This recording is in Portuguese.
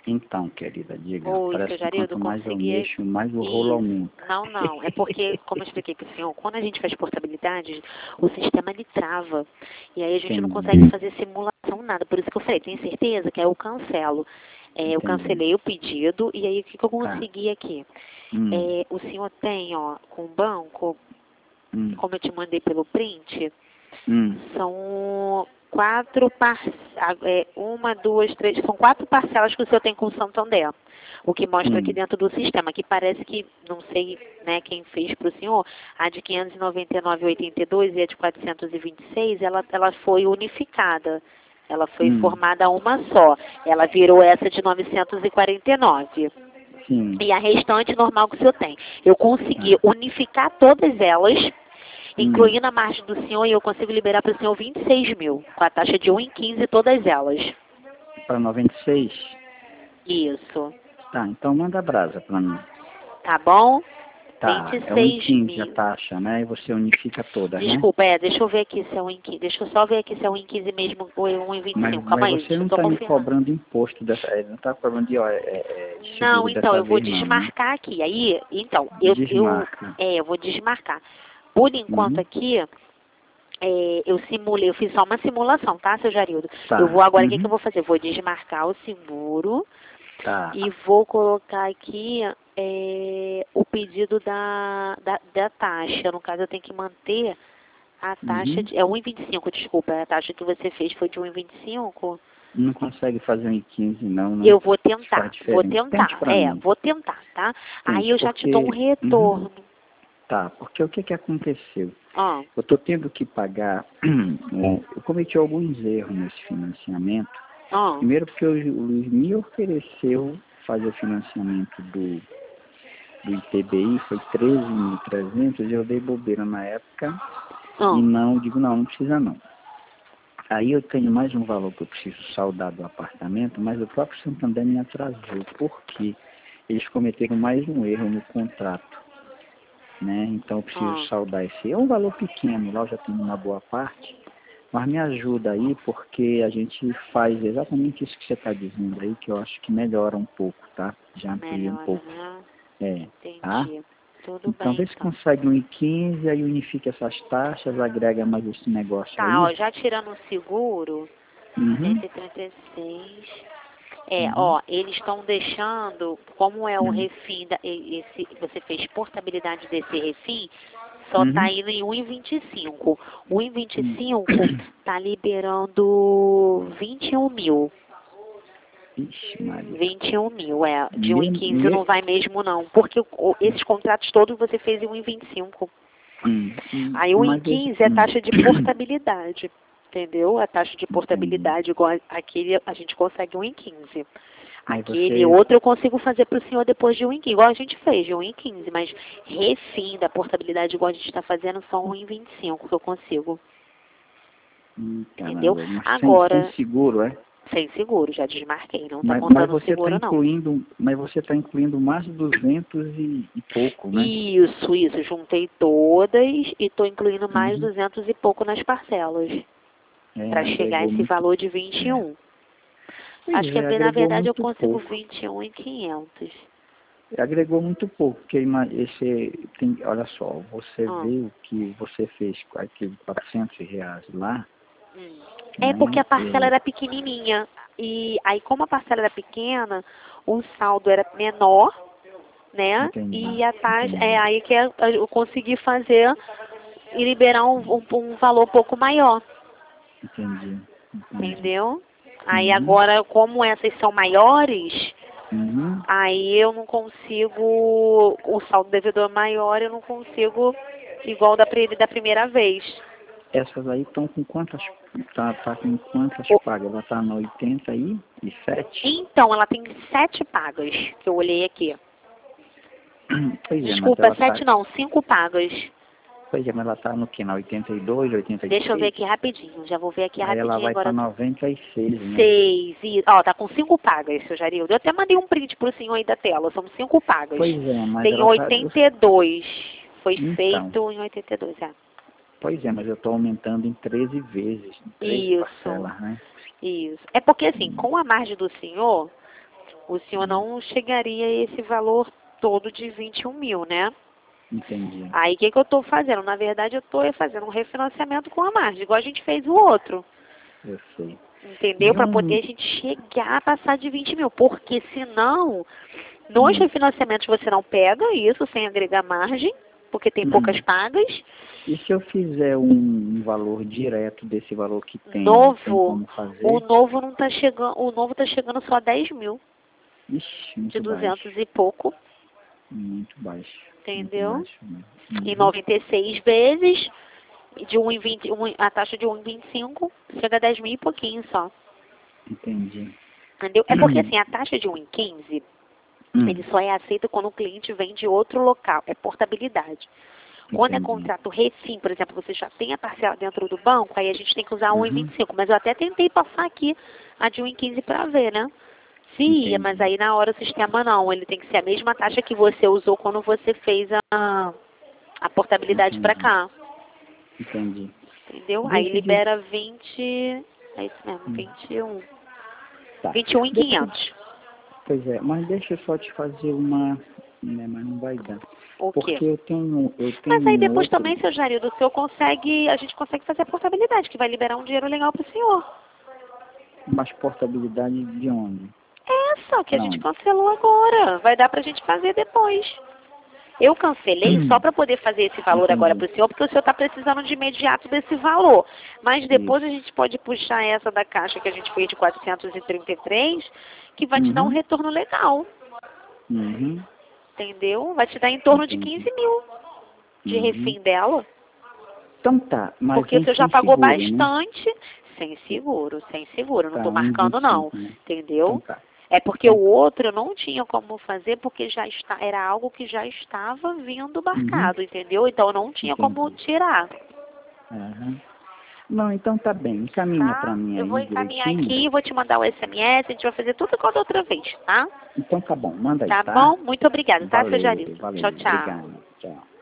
Então, querida, diga, Oi, seu parece que Jarildo, quanto mais eu consegui. mexo, mais o rolo Isso. aumenta. Não, não. É porque, como eu expliquei para o senhor, quando a gente faz portabilidade, o sistema ele trava. E aí a gente não consegue Entendi, fazer simulação, nada. Por isso que eu falei, tem certeza que aí eu cancelo. Eu entendi. cancelei o pedido e aí o que eu Tá. consegui aqui? Hum, O senhor tem, ó, com o banco, hum, como eu te mandei pelo print, hum, são quatro uma, duas, três, são quatro parcelas que o senhor tem com o Santander. O que mostra aqui sim. dentro do sistema, que parece que, não sei, né, quem fez para o senhor, a de 599,82 e a de 426, ela foi unificada. Ela foi Hum, formada uma só. Ela virou essa de 949. sim. E a restante normal que o senhor tem. Eu consegui Tá. unificar todas elas, Hum, incluindo a margem do senhor, e eu consigo liberar para o senhor 26 mil, com a taxa de 1,15 todas elas. para 96? Isso. Tá, então manda a brasa para mim. Tá bom? Tá, é 26 1,15 a mil. taxa, né? E você unifica todas, né? Desculpa, deixa eu ver aqui se é 1,15. Deixa eu só ver aqui se é 1,15 mesmo ou é 1,25. Calma Mas aí, você deixa eu não só está me confirmar. cobrando imposto dessa, não está cobrando de Não, seguro então, dessa eu vou vez não, né? desmarcar aqui. Aí, então, Desmarca. eu vou desmarcar. Por enquanto Uhum. aqui, eu simulei, eu fiz só uma simulação, tá, seu Jarildo? Eu vou Tá. agora, o que que eu Uhum. vou fazer? Eu vou desmarcar o seguro Tá. e vou colocar aqui o pedido da taxa. No caso, eu tenho que manter a taxa Uhum. de... É 1,25, desculpa. A taxa que você fez foi de 1,25? Não consegue fazer um em 15 não, né? Eu vou Isso faz tentar, diferença. Tente pra mim. vou tentar, tá? Aí Tente, eu já te dou um porque... Uhum. retorno. Tá, porque o que que aconteceu? Ó, Eu tô tendo que pagar... eu cometi alguns erros nesse financiamento. ó, Primeiro porque o Luiz me ofereceu fazer o financiamento do ITBI, foi 13.300, eu dei bobeira na época e ó. não, digo, não, não precisa não. Aí eu tenho mais um valor que eu preciso saldar do apartamento, mas o próprio Santander me atrasou, porque eles cometeram mais um erro no contrato, né? Então eu preciso Ó. saldar esse. É um valor pequeno, lá eu já tenho uma boa parte, mas me ajuda aí, porque a gente faz exatamente isso que você está dizendo aí, que eu acho que melhora um pouco, tá? Já amplia um Melhora, pouco. né? É, tá? Entendi. Tudo Então bem, vê se então. consegue um I15, aí unifica essas taxas, agrega mais esse negócio Tá, aí. ó, já tirando o seguro, Uhum, 136. uhum, Ó, eles estão deixando, como é o uhum, refim, você fez portabilidade desse refim, só tá uhum. indo em 1,25. O Hum. 1,25 tá liberando 21 mil. Ixi, Maria. 21 mil, de Me, 1,15 me, não vai mesmo não, porque esses contratos todos você fez em 1,25. Aí o mas esse, 1,15 é a taxa de portabilidade, entendeu? A taxa de entendi. portabilidade, igual aquele, a gente consegue 1,15. Mas Aquele você, outro eu consigo fazer para o senhor depois de 1,15, igual a gente fez, de 1,15, mas refim da portabilidade, igual a gente está fazendo, só 1,25 que eu consigo, entendeu? caramba, mas sem Agora, seguro, é? sem seguro, já desmarquei, não está Mas contando você está seguro não. incluindo, mas você está incluindo mais de 200 e pouco, né? Isso, juntei todas e estou incluindo mais Uhum. 200 e pouco nas parcelas, É, para chegar a agregou esse muito. valor de É. 21. Pois Acho que, é, na agregou verdade, eu muito consigo pouco. 21.500. Agregou muito pouco, porque esse tem, olha só, você Ah, vê o que você fez com aquele R$ 400 lá, hum. É porque né? a parcela era pequenininha. E aí, como a parcela era pequena, o saldo era menor, né? Entendi, E a taxa, é entendi, aí que eu consegui fazer e liberar um valor um pouco maior, entendi, entendi. entendeu? Aí Uhum, agora, como essas são maiores, uhum. aí eu não consigo, o saldo devedor maior, eu não consigo igual da primeira vez. Essas aí estão com quantas, tá com quantas O- pagas? Ela tá na 87? Então, ela tem 7 pagas, que eu olhei aqui. Pois é, mas Desculpa, ela 7 tá, não, 5 pagas. pois é, mas ela tá no que? Na 82, Deixa eu ver 83? aqui rapidinho, já vou ver aqui Aí ela rapidinho vai agora. para 96, né? 6, ó, tá com 5 pagas, seu Jarildo. Eu até mandei um print pro senhor aí da tela, são 5 pagas. Pois é, mas Tem ela tá, 82, foi então, feito em 82, pois é, mas eu estou aumentando em 13 vezes, em 13 Isso, parcelas, né? isso. É porque assim, Hum, com a margem do senhor, O senhor não chegaria a esse valor todo de 21 mil, né? Entendi. Aí o que eu estou fazendo? Na verdade, eu estou fazendo um refinanciamento com a margem, igual a gente fez o outro. Eu sei. Entendeu? Para poder a gente chegar a passar de 20 mil. Porque senão, nos refinanciamentos você não pega isso sem agregar margem, porque tem poucas pagas. E se eu fizer um valor direto desse valor que tem, Novo, tem como fazer? o novo não tá chegando, o novo tá chegando só a 10 mil. Ixi, muito de 200 baixo. e pouco. Muito baixo. Entendeu? Muito baixo mesmo. Em 96 vezes, de 1,20, a taxa de 1,25 chega a 10 mil e pouquinho só. Entendi. Entendeu? É porque assim, a taxa de 1,15, ele só é aceito quando o cliente vem de outro local, é portabilidade. Quando é contrato refim, por exemplo, você já tem a parcela dentro do banco, aí a gente tem que usar 1,25. Mas eu até tentei passar aqui a de 1,15 para ver, né? Se ia, mas aí na hora o sistema não. Ele tem que ser a mesma taxa que você usou quando você fez a portabilidade para cá. Entendi. Entendeu? Aí libera 20... É isso mesmo, 21. Tá. 21.500. Pois é, mas deixa eu só te fazer uma... Né, mas não vai dar. O Porque quê? eu tenho Mas aí depois outro... também, seu Jarildo, o senhor consegue... A gente consegue fazer a portabilidade, que vai liberar um dinheiro legal para o senhor. Mas portabilidade de onde? Essa que a gente cancelou agora. Vai dar pra gente fazer depois. Eu cancelei só para poder fazer esse valor agora para o senhor, porque o senhor está precisando de imediato desse valor. Mas depois a gente pode puxar essa da caixa que a gente fez de 433, que vai te dar um retorno legal. Entendeu? Vai te dar em torno de 15 mil de refim dela. Então tá, mas porque o senhor já pagou seguro, bastante. Né? Sem seguro, sem seguro. Não tá, estou marcando não. Né? Entendeu? Então tá. É porque o outro eu não tinha como fazer, porque já está, era algo que já estava vindo marcado, entendeu? Então eu não tinha como tirar. Não, então tá bem. Encaminha pra mim aí. Eu vou encaminhar direitinho. aqui, vou te mandar o SMS, a gente vai fazer tudo igual da outra vez, tá? Então tá bom, manda aí, tá? Tá bom? Muito obrigada, tá, seu Jarildo? Valeu, Tchau, tchau. obrigado. Tchau.